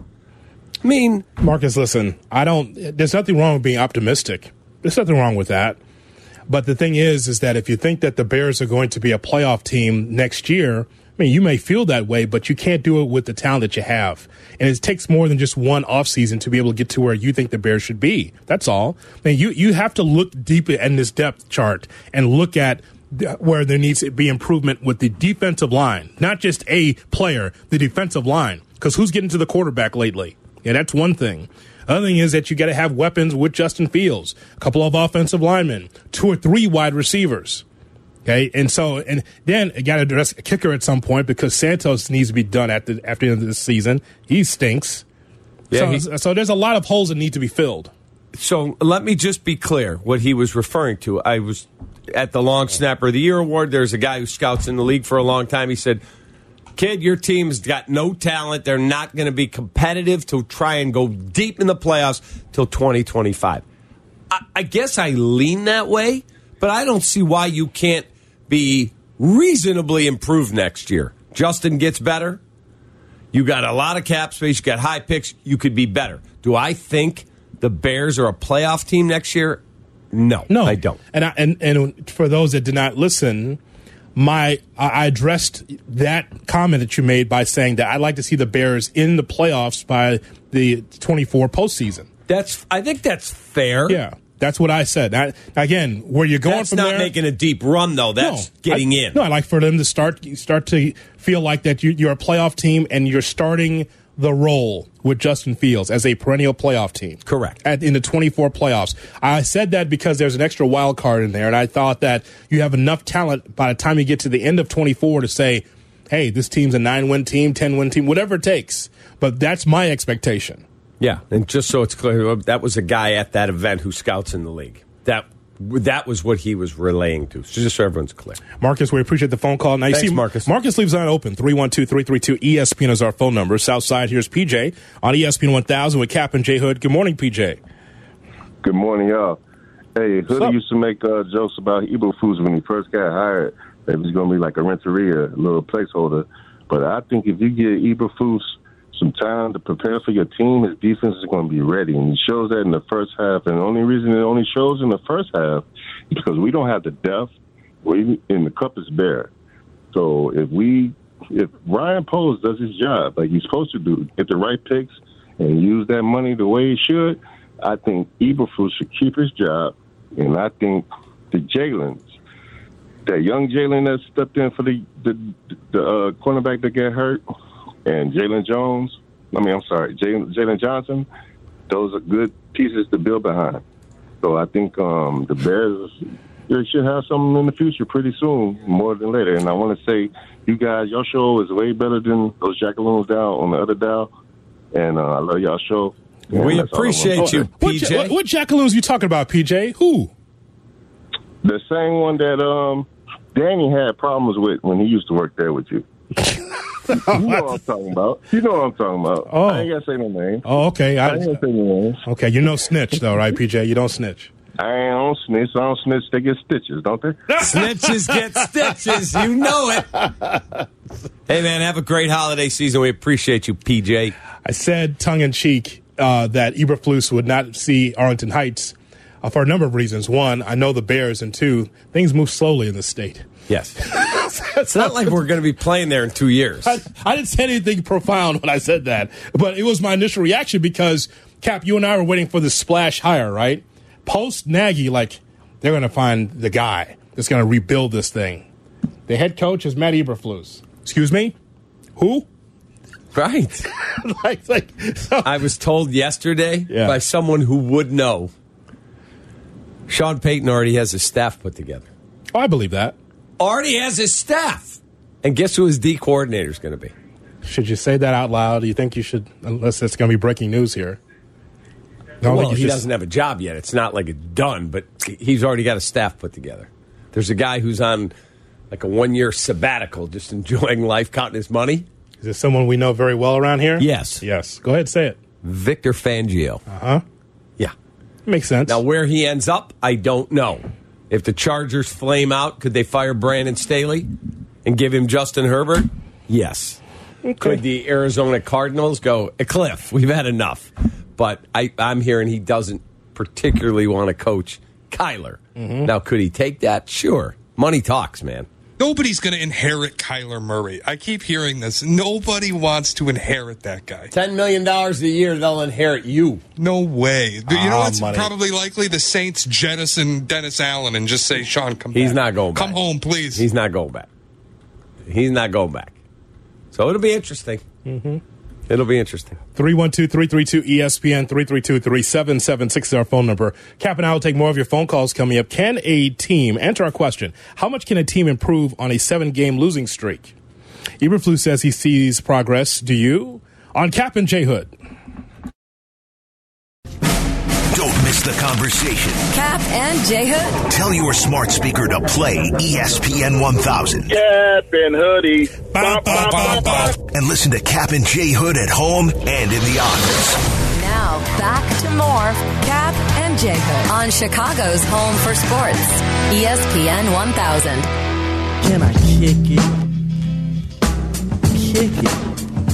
Speaker 8: I mean,
Speaker 7: Marcus, listen, I don't. There's nothing wrong with being optimistic. There's nothing wrong with that. But the thing is, is that if you think that the Bears are going to be a playoff team next year, I mean, you may feel that way, but you can't do it with the talent that you have. And it takes more than just one offseason to be able to get to where you think the Bears should be. That's all. I mean, you, you have to look deeper in this depth chart and look at where there needs to be improvement with the defensive line, not just a player, the defensive line. Because who's getting to the quarterback lately? Yeah, that's one thing. Other thing is that you got to have weapons with Justin Fields, a couple of offensive linemen, two or three wide receivers. Okay, and so and then you got to address a kicker at some point because Santos needs to be done at the after the end of the season. He stinks. Yeah, so, so there's a lot of holes that need to be filled.
Speaker 8: So let me just be clear what he was referring to. I was at the Long Snapper of the Year award. There's a guy who scouts in the league for a long time. He said, "Kid, your team's got no talent. They're not going to be competitive to try and go deep in the playoffs till twenty twenty-five." I, I guess I lean that way, but I don't see why you can't be reasonably improved next year. Justin gets better. You got a lot of cap space. You got high picks. You could be better. Do I think the Bears are a playoff team next year? No,
Speaker 7: no,
Speaker 8: I don't.
Speaker 7: And I, and and for those that did not listen, my I addressed that comment that you made by saying that I'd like to see the Bears in the playoffs by the twenty-four postseason.
Speaker 8: That's I think that's fair.
Speaker 7: Yeah. That's what I said. I, again, where you're going
Speaker 8: that's
Speaker 7: from
Speaker 8: there.
Speaker 7: there.
Speaker 8: That's not making a deep run, though. That's
Speaker 7: no,
Speaker 8: getting
Speaker 7: I,
Speaker 8: in.
Speaker 7: No, I like for them to start start to feel like that you, you're a playoff team and you're starting the role with Justin Fields as a perennial playoff team.
Speaker 8: Correct.
Speaker 7: At, in the twenty-four playoffs. I said that because there's an extra wild card in there, and I thought that you have enough talent by the time you get to the end of twenty-four to say, hey, this team's a nine-win team, ten-win team, whatever it takes. But that's my expectation.
Speaker 8: Yeah, and just so it's clear, that was a guy at that event who scouts in the league. That that was what he was relaying to. So just so everyone's clear.
Speaker 7: Marcus, we appreciate the phone call. Now, you
Speaker 8: Thanks,
Speaker 7: see,
Speaker 8: Marcus.
Speaker 7: Marcus leaves line open. three one two, three three two, E S P N is our phone number. Southside, here's P J on E S P N one thousand with Cap and J Hood. Good morning, P J.
Speaker 15: Good morning, y'all. Hey, Hood used to make uh, jokes about Eberflus when he first got hired. That he was going to be like a renteria, a little placeholder. But I think if you give Eberflus some time to prepare for your team, his defense is going to be ready. And he shows that in the first half. And the only reason it only shows in the first half is because we don't have the depth and the cup is bare. So if we, if Ryan Poles does his job like he's supposed to do, get the right picks and use that money the way he should, I think Eberflus should keep his job. And I think the Jalen's, that young Jalen that stepped in for the, the, the uh, cornerback that got hurt, and Jalen Jones, I mean, I'm sorry, Jalen Johnson, those are good pieces to build behind. So I think um, the Bears they should have something in the future pretty soon, more than later. And I want to say, you guys, your show is way better than those jackaloons down on the other dial. And uh, I love y'all show. And
Speaker 8: we appreciate you,
Speaker 7: what,
Speaker 8: P J.
Speaker 7: What, what jackaloons you talking about, P J? Who?
Speaker 15: The same one that um, Danny had problems with when he used to work there with you. You know what I'm talking about. You know what I'm talking about.
Speaker 7: Oh.
Speaker 15: I ain't got to say no name.
Speaker 7: Oh, okay.
Speaker 15: I, I ain't going to say no names.
Speaker 7: Okay, you know snitch, though, right, P J? You don't snitch.
Speaker 15: I ain't on snitch. I don't snitch. They get stitches, don't they?
Speaker 8: Snitches get stitches. You know it. Hey, man, have a great holiday season. We appreciate you, P J.
Speaker 7: I said tongue-in-cheek uh, that Eberflus would not see Arlington Heights uh, for a number of reasons. One, I know the Bears, and two, things move slowly in the state.
Speaker 8: Yes. It's not like we're going to be playing there in two years.
Speaker 7: I, I didn't say anything profound when I said that, but it was my initial reaction because, Cap, you and I were waiting for the splash hire, right? Post Nagy, like, they're going to find the guy that's going to rebuild this thing. The head coach is Matt Eberflus. Excuse me? Who?
Speaker 8: Right.
Speaker 7: like, like so.
Speaker 8: I was told yesterday
Speaker 7: Yeah.
Speaker 8: by someone who would know. Sean Payton already has his staff put together.
Speaker 7: Oh, I believe that.
Speaker 8: Already has his staff. And guess who his D coordinator is going to be?
Speaker 7: Should you say that out loud? Do you think you should, unless it's going to be breaking news here? No,
Speaker 8: well, he
Speaker 7: just...
Speaker 8: doesn't have a job yet. It's not like it's done, but he's already got a staff put together. There's a guy who's on like a one-year sabbatical, just enjoying life, counting his money.
Speaker 7: Is this someone we know very well around here?
Speaker 8: Yes.
Speaker 7: Yes. Go ahead, say it.
Speaker 8: Victor Fangio.
Speaker 7: Uh-huh.
Speaker 8: Yeah.
Speaker 7: Makes sense.
Speaker 8: Now, where he ends up, I don't know. If the Chargers flame out, could they fire Brandon Staley and give him Justin Herbert? Yes.
Speaker 7: Okay.
Speaker 8: Could the Arizona Cardinals go, a cliff, we've had enough. But I, I'm hearing he doesn't particularly want to coach Kyler.
Speaker 7: Mm-hmm.
Speaker 8: Now, could he take that? Sure. Money talks, man.
Speaker 9: Nobody's going to inherit Kyler Murray. I keep hearing this. Nobody wants to inherit that guy.
Speaker 8: ten million dollars a year, they'll inherit you.
Speaker 9: No way. You know
Speaker 7: Ah,
Speaker 9: what's
Speaker 7: money.
Speaker 9: probably likely? The Saints jettison Dennis Allen and just say, Sean, come
Speaker 8: He's
Speaker 9: back.
Speaker 8: not going back.
Speaker 9: Come home, please.
Speaker 8: He's not going back. He's not going back. So it'll be interesting.
Speaker 7: Mm-hmm.
Speaker 8: It'll be interesting.
Speaker 7: three one two, three three two, E S P N, three three two, three seven seven six is our phone number. Cap and I will take more of your phone calls coming up. Can a team, answer our question, how much can a team improve on a seven-game losing streak? Eberflus says he sees progress. Do you? On Cap and J Hood.
Speaker 1: Don't miss the conversation.
Speaker 13: Cap and J Hood.
Speaker 1: Tell your smart speaker to play E S P N one thousand.
Speaker 16: Cap and Hoodie.
Speaker 7: Ba, ba, ba, ba.
Speaker 1: And listen to Cap and J Hood at home and in the office.
Speaker 13: Now, back to more Cap and J Hood on Chicago's home for sports. E S P N one thousand.
Speaker 5: Can I kick it? Kick it.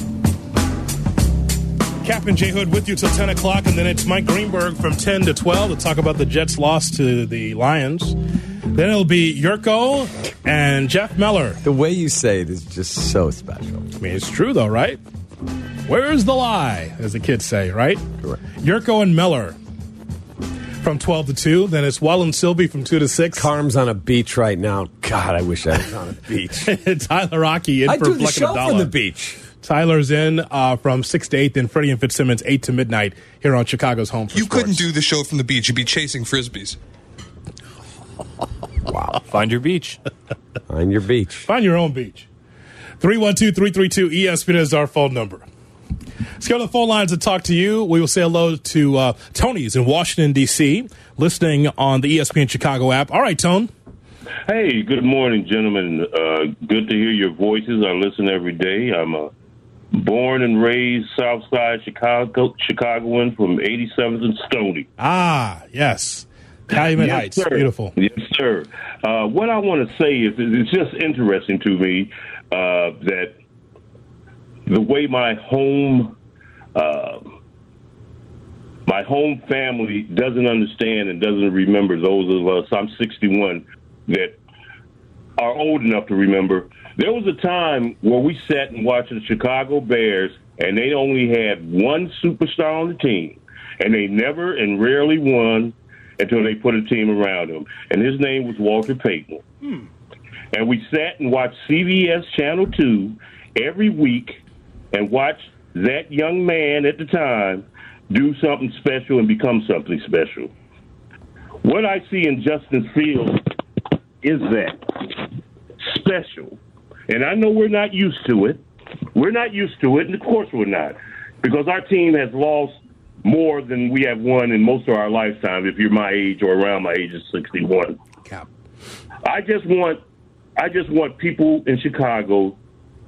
Speaker 7: Cap and J Hood with you till ten o'clock, and then it's Mike Greenberg from ten to twelve to talk about the Jets' loss to the Lions. Then it'll be Yurko and Jeff Meller.
Speaker 8: The way you say it is just so special.
Speaker 7: I mean, it's true, though, right? Where's the lie, as the kids say, right?
Speaker 8: Correct.
Speaker 7: Yurko and Meller from twelve to two. Then it's Wall and Sylvie from two to six.
Speaker 8: Carm's on a beach right now. God, I wish I was on a beach.
Speaker 7: Tyler Rocky in
Speaker 8: I
Speaker 7: for
Speaker 8: do the
Speaker 7: Fleck and
Speaker 8: show
Speaker 7: Abdallah.
Speaker 8: from the beach.
Speaker 7: Tyler's in uh, from six to eight, then Freddie and Fitzsimmons eight to midnight here on Chicago's home for
Speaker 9: You
Speaker 7: sports.
Speaker 9: couldn't do the show from the beach. You'd be chasing Frisbees.
Speaker 8: Wow.
Speaker 12: Find your beach.
Speaker 8: Find your beach.
Speaker 7: Find your own beach. three one two, three three two, E S P N is our phone number. Let's go to the phone lines and talk to you. We will say hello to uh, Tony's in Washington, D C, listening on the E S P N Chicago app. All right, Tone.
Speaker 17: Hey, good morning, gentlemen. Uh, good to hear your voices. I listen every day. I'm a born and raised Southside Chicago Chicagoan from eighty-seventh and Stony.
Speaker 7: Ah, yes. Calumet
Speaker 17: Yes,
Speaker 7: Heights.
Speaker 17: sir.
Speaker 7: Beautiful.
Speaker 17: Yes, sir. Uh, what I want to say is it's just interesting to me uh, that the way my home uh, my home family doesn't understand and doesn't remember those of us, I'm sixty-one, that are old enough to remember. There was a time where we sat and watched the Chicago Bears, and they only had one superstar on the team, and they never and rarely won until they put a team around him. And his name was Walter Payton.
Speaker 7: Hmm.
Speaker 17: And we sat and watched C B S Channel two every week and watched that young man at the time do something special and become something special. What I see in Justin Fields is that special. And I know we're not used to it. We're not used to it, and of course we're not, because our team has lost more than we have won in most of our lifetime, if you're my age or around my age of sixty-one.
Speaker 7: Cap.
Speaker 17: I just want I just want people in Chicago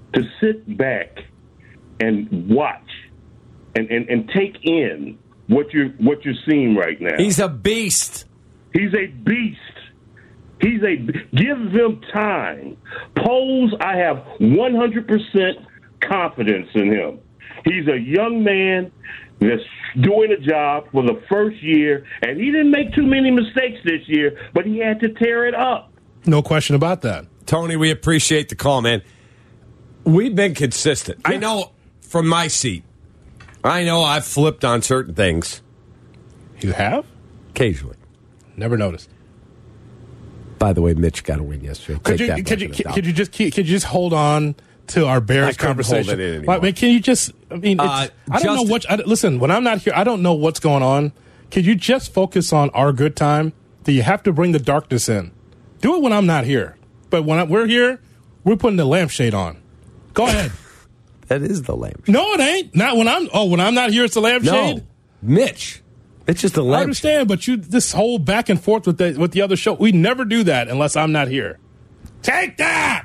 Speaker 17: to sit back and watch and, and, and take in what you're what you're seeing right now.
Speaker 8: He's a beast.
Speaker 17: He's a beast. He's a give them time. Poles, I have one hundred percent confidence in him. He's a young man that's doing a job for the first year, and he didn't make too many mistakes this year, but he had to tear it up.
Speaker 7: No question about that.
Speaker 8: Tony, we appreciate the call, man. We've been consistent. I know from my seat, I know I've flipped on certain things.
Speaker 7: You have?
Speaker 8: Occasionally.
Speaker 7: Never noticed.
Speaker 8: By the way, Mitch got a win yesterday.
Speaker 7: Could
Speaker 8: Take
Speaker 7: you,
Speaker 8: that
Speaker 7: could, you,
Speaker 8: benefit
Speaker 7: could,
Speaker 8: of
Speaker 7: could you just keep, could you just hold on to our Bears
Speaker 8: I couldn't
Speaker 7: conversation?
Speaker 8: hold it in anymore.
Speaker 7: I mean, can you just? I mean, it's,
Speaker 8: Uh,
Speaker 7: I don't know
Speaker 8: Justin-
Speaker 7: what. I, listen, when I'm not here, I don't know what's going on. Could you just focus on our good time? Do you have to bring the darkness in? Do it when I'm not here. But when I, we're here, we're putting the lampshade on. Go ahead.
Speaker 8: That is the lamp.
Speaker 7: No, it ain't. Not when I'm. Oh, when I'm not here, it's the lampshade.
Speaker 8: No, Mitch. It's just a
Speaker 7: I
Speaker 8: lamp.
Speaker 7: understand, but you this whole back and forth with the with the other show. We never do that unless I'm not here. Take that.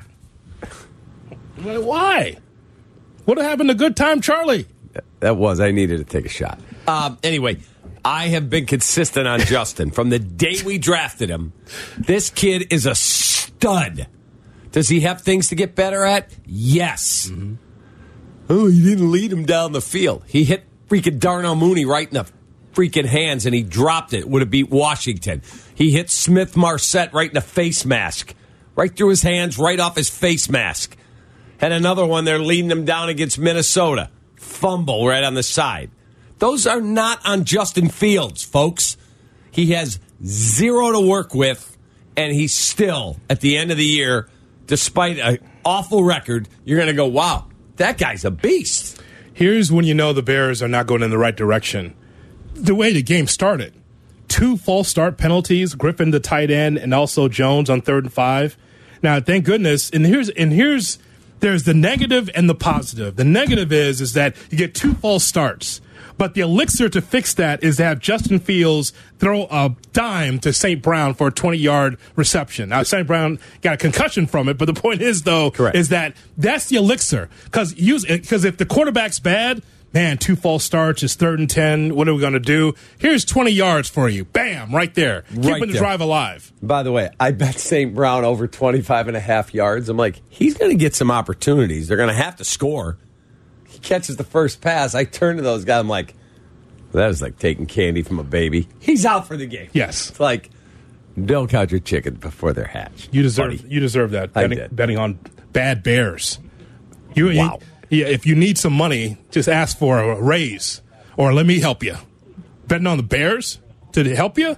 Speaker 7: Why? What happened to Good Time Charlie?
Speaker 8: That was. I needed to take a shot. Um, anyway, I have been consistent on Justin from the day we drafted him. This kid is a stud. Does he have things to get better at? Yes. Mm-hmm. Oh, he didn't lead him down the field. He hit freaking Darnell Mooney right in the freaking hands, and he dropped it. Would have beat Washington. He hit Smith Marset right in the face mask. Right through his hands, right off his face mask. Had another one there leading him down against Minnesota. Fumble right on the side. Those are not on Justin Fields, folks. He has zero to work with, and he's still, at the end of the year, despite an awful record, you're going to go, wow, that guy's a beast.
Speaker 7: Here's when you know the Bears are not going in the right direction. The way the game started. Two false start penalties, Griffin the tight end, and also Jones on third and five. Now, thank goodness, and here's and here's there's the negative and the positive. The negative is is that you get two false starts. But the elixir to fix that is to have Justin Fields throw a dime to Saint Brown for a twenty-yard reception. Now, Saint Brown got a concussion from it, but the point is, though,
Speaker 8: Correct.
Speaker 7: is that that's the elixir. Because if the quarterback's bad, man, two false starts, it's third and ten, what are we going to do? Here's twenty yards for you. Bam, right there.
Speaker 8: Right
Speaker 7: Keeping the
Speaker 8: there.
Speaker 7: drive alive.
Speaker 8: By the way, I bet Saint Brown over twenty-five and a half yards. I'm like, he's going to get some opportunities. They're going to have to score. He catches the first pass. I turn to those guys. I'm like, that is like taking candy from a baby. He's out for the game.
Speaker 7: Yes.
Speaker 8: It's like, don't count your chickens before they're hatched.
Speaker 7: You deserve
Speaker 8: buddy.
Speaker 7: you deserve that.
Speaker 8: I
Speaker 7: Betting,
Speaker 8: did.
Speaker 7: betting on bad Bears. You,
Speaker 8: Wow.
Speaker 7: you- yeah, if you need some money, just ask for a raise or let me help you. Betting on the Bears to help you?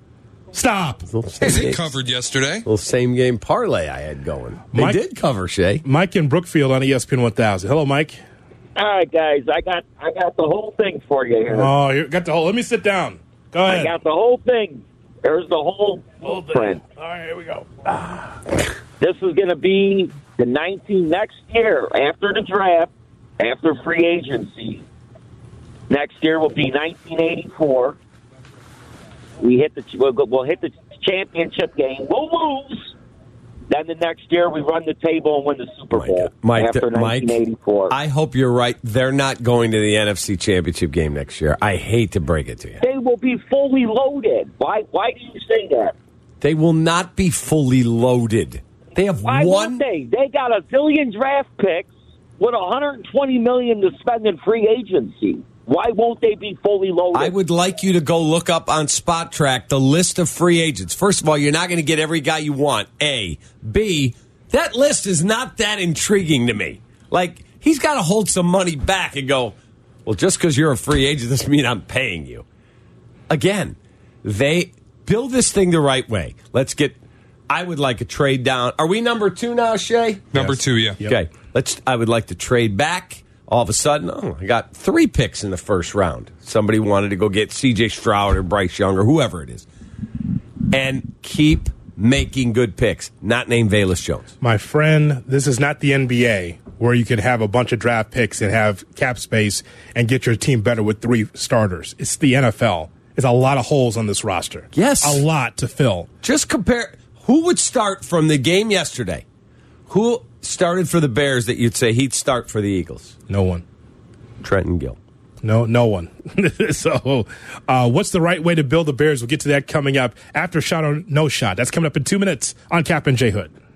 Speaker 7: Stop.
Speaker 9: Hey, they covered yesterday.
Speaker 8: Little same game parlay I had going. They
Speaker 7: Mike-
Speaker 8: did cover, Shay.
Speaker 7: Mike in Brookfield on E S P N one thousand. Hello, Mike.
Speaker 16: All right, guys, I got I got the whole thing for you here.
Speaker 7: Oh, you got the whole. Let me sit down. Go
Speaker 16: I
Speaker 7: ahead.
Speaker 16: got the whole thing. There's the whole blueprint.
Speaker 7: All right, here we go.
Speaker 16: This is going to be the nineteen next year after the draft, after free agency. Next year will be nineteen eighty-four. We hit the we'll, go- we'll hit the championship game. We'll lose. Then the next year we run the table and win the Super Bowl
Speaker 8: Mike,
Speaker 16: after
Speaker 8: Mike,
Speaker 16: nineteen eighty-four.
Speaker 8: I hope you're right. They're not going to the N F C Championship game next year. I hate to break it to you.
Speaker 16: They will be fully loaded. Why? Why do you say that?
Speaker 8: They will not be fully loaded. They have
Speaker 16: Why
Speaker 8: one.
Speaker 16: won't they? They got a zillion draft picks with one hundred twenty million dollars to spend in free agency. Why won't they be fully loaded?
Speaker 8: I would like you to go look up on Spot Track the list of free agents. First of all, you're not going to get every guy you want. A. B. That list is not that intriguing to me. Like, he's got to hold some money back and go, well, just because you're a free agent doesn't mean I'm paying you. Again, they build this thing the right way. Let's get, I would like a trade down. Are we number two now, Shay?
Speaker 9: Number two, yeah.
Speaker 8: Okay. Let's. I would like to trade back. All of a sudden, oh, I got three picks in the first round. Somebody wanted to go get C J Stroud or Bryce Young or whoever it is. And keep making good picks, not name Velus Jones.
Speaker 7: My friend, this is not the N B A where you can have a bunch of draft picks and have cap space and get your team better with three starters. It's the N F L. There's a lot of holes on this roster.
Speaker 8: Yes.
Speaker 7: A lot to fill.
Speaker 8: Just compare. Who would start from the game yesterday? Who started for the Bears that you'd say he'd start for the Eagles?
Speaker 7: No one.
Speaker 8: Trenton Gill.
Speaker 7: No, no one. so, uh, what's the right way to build the Bears? We'll get to that coming up after Shot or No Shot. That's coming up in two minutes on Cap and J Hood.